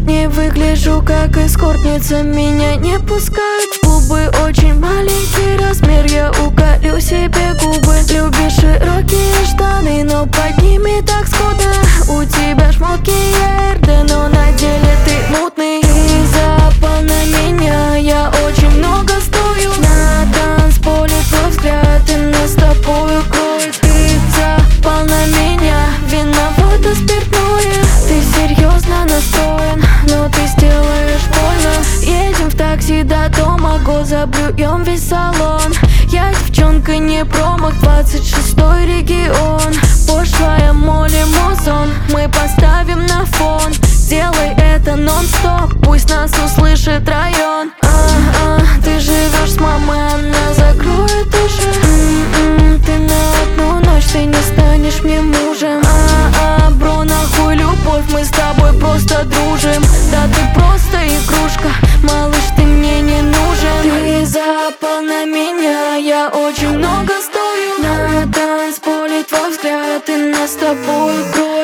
Не выгляжу как эскортница, меня не пускают. Губы очень маленький размер, я уколю себе губы. Любишь широкие штаны, но под ними так скудно. У тебя шмотки РД, но на деле ты мутный. Ты запал на меня, я очень много стою. На танцполе твой взгляд и нас с тобою кроет. Ты запал на меня, виновата спиртное. Ты серьезно настроен, но ты сделаешь больно. Едем в такси до дома, заблюем весь салон. Я девчонка не промах, 26-й регион. Пошлая моли музон, мы поставим на фон. Сделай это нон-стоп, пусть нас услышит район. Ты живешь с мамой, она закроет уши. Ты на одну ночь, ты не станешь мне мужем. Бро, нахуй любовь, мы с тобой просто дружим. Да ты просто игрушка, малыш, ты мне не нужен. Ты запал на меня, я очень много стою. На танцполе твой взгляд и нас с тобой кровь.